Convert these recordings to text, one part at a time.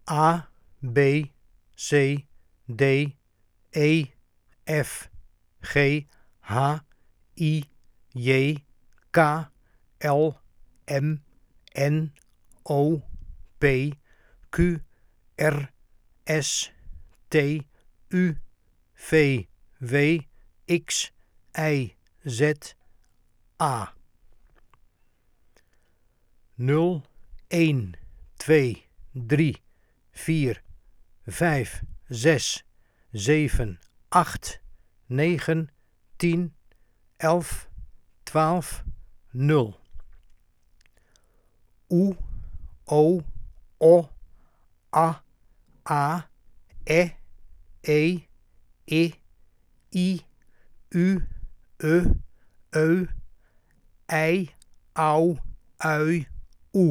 A, B, C, D, E, F, G, H, I, J, K, L, M, N, O, P, Q, R, S, T, U, V, W, X, Y, Z, A. 0, 1, 2, 3, 4, 5, 6, 7, 8, 9, 10, 11, 12, 0. U, O, O, A, E, E, I, U, I, Au, Ui, Oe.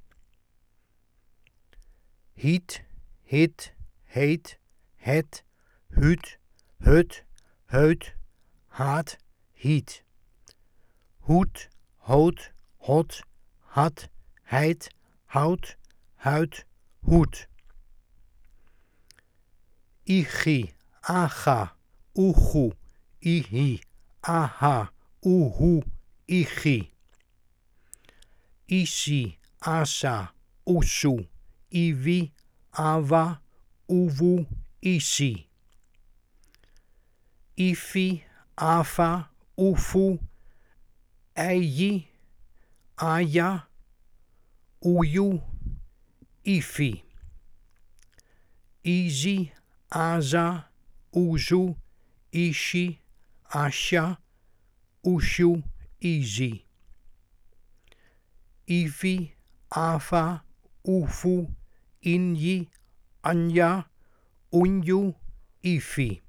Hiet, hit, heet, het, hut, heut, haat, hiet. Hoed, hoot, hot, had, heid, hout, huid, hoed. Igi, aga, oegoe, ihi, aha, oehoe, igi. Isi, asa, oesoe, iwi, awa, oewoe, isi. Ifi, afa, oefoe, eiji, aja, oejoe, ifi. Izi, aza, oezoe, ishi, asja, oesjoe, izi. Ivi, ava, oefoe, inji, anja, onjoe, ifi.